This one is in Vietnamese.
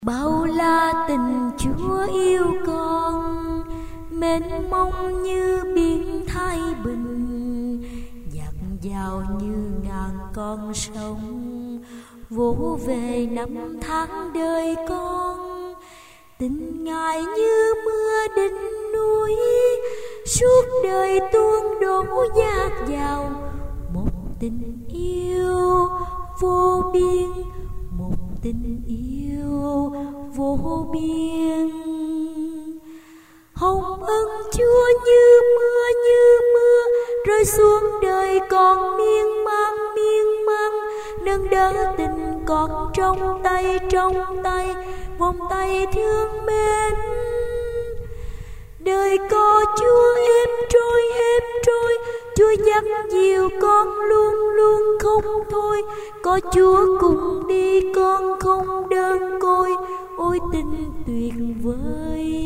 Bao la tình Chúa yêu con, mênh mông như biển Thái Bình, dạt dào như ngàn con sông, vỗ về năm tháng đời con. Tình Ngài như mưa đỉnh núi, suốt đời tuôn đổ dạt dào. Một tình yêu vô biên, một tình yêu vô biên. Hồng ân Chúa như mưa rơi xuống đời con miên man nâng đỡ tình con trong tay vòng tay thương mến. Đời có Chúa êm trôi, Chúa dắt dìu con luôn không thôi. Có Chúa cùng đi con không đơn côi, ôi tình tuyệt vời.